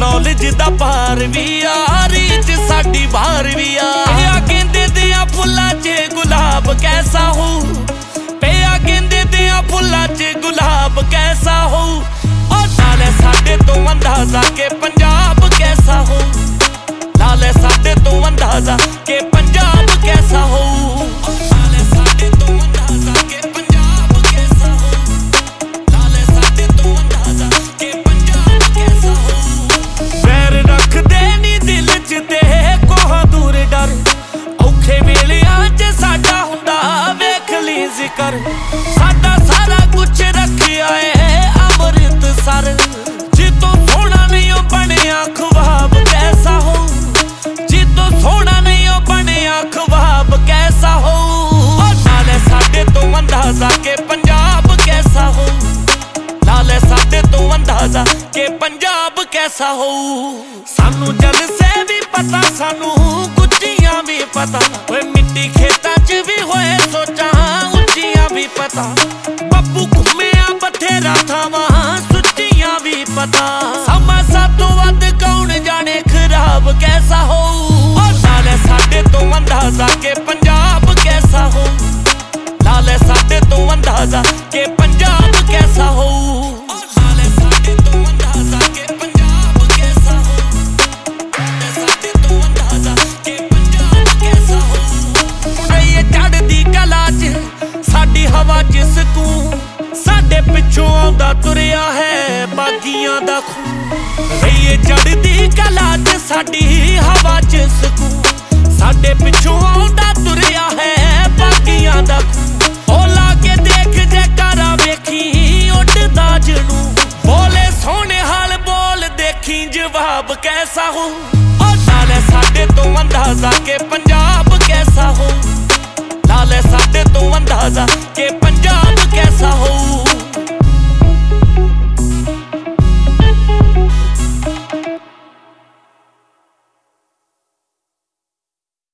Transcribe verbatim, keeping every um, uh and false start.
Knowledge दा पार भी आ reach साडी बाहर भी आ पिया गेंदे दियां फुल्लां च गुलाब कैसा हो पिया गेंदे दियां फुल्लां च गुलाब कैसा हो और नाले साडे तो अंदाजा के पंजाब कैसा हो नाले साडे तो अंदाजा के पंजाब कैसा हो नाले साडे तो अंदाजा के पंजाब कैसा हो नाले साडे तो अंदाजा के पंजाब कैसा हो पैर रख दे नी दिल च ते कोहा दूर डर औखे वेलियां च साडा हुंदा वेख ली जिकर साडा सारा कुछ रखिया है अमृतसर जितों सोहना नहीं बनिया ख्वाब कैसा हो जितों सोहना नहीं बनिया ख्वाब कैसा हो नाले साडे तो अंदाजा के पंजाब कैसा हो नाले साडे तो अंदाजा के पंजाब कैसा हो सानू जलसे भी पता सानू गुच्चियां भी पता ओए मिट्टी खेतां च भी होए सोचां उच्चियां भी पता बब्बू घुम्मिया बथेरा थावां सुच्चियां भी पता समा सातों वध कौन जाने खराब कैसा हो नाले साडे तो अंदाजा के पंजाब कैसा हो नाले साडे तो अंदाजा के पंजाब कैसा हो नाले साडे तो अंदाजा के पंजाब कैसा हो नाले साडे तो अंदाजा के पंजाब कैसा हो ये चढ़दी कला च साडी हवा च सकून साडे पिछों आउंदा तुरिया है बागियां दा खून रहीए चढ़दी कला च साडी हवा च सकून साडे पिछों आउंदा तुरिया है बागियां दा खून ओ लागे देख जैकारा वेखी उड़दा जनू बोले सोहणे हाल बोल देखी जवाब कैसा हो ओ नाले साडे तो अंदाजा के पंजाब कैसा हो नाले साडे तो अंदाजा के पंजाब कैसा हो।